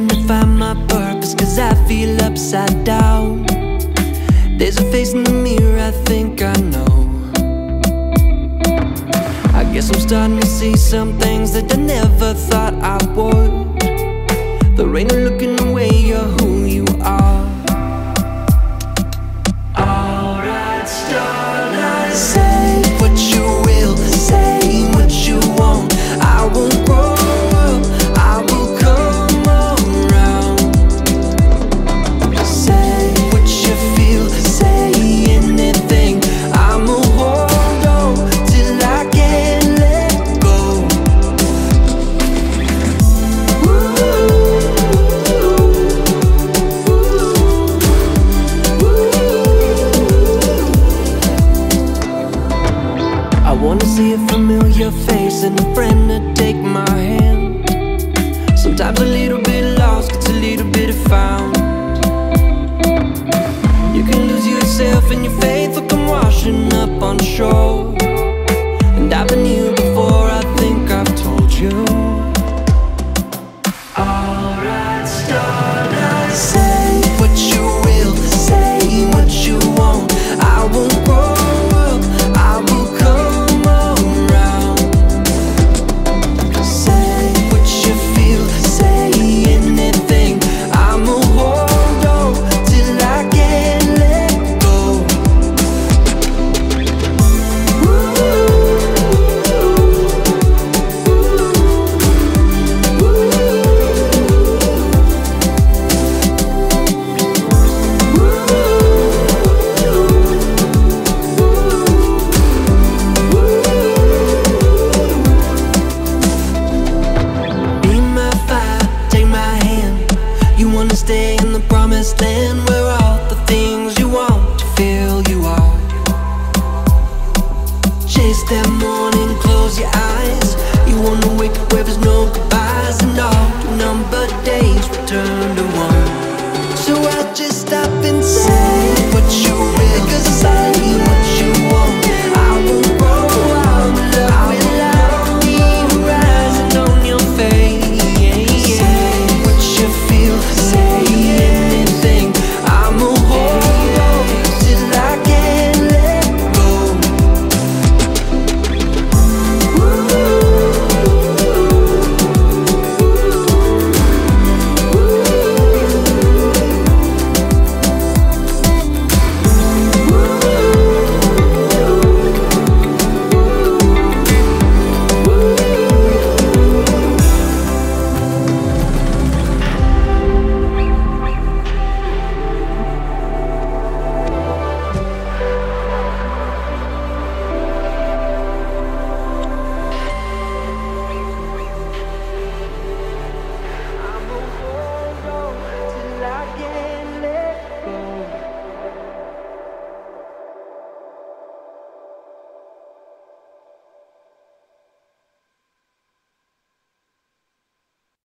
trying to find my purpose, cause I feel upside down. There's a face in the mirror I think I know. I guess I'm starting to see some things that I never thought I would. There ain't no looking away, you're who you are. Alright, starlight. Say what you will, say what you want. I won't grow up, I will come around. Say what you feel, say anything. I'ma hold on till I can't let go. I wanna see a familiar face and a friend to take my hand. Sometimes a little bit lost gets a little bit found. You can lose yourself and your faith will come washing up on shore.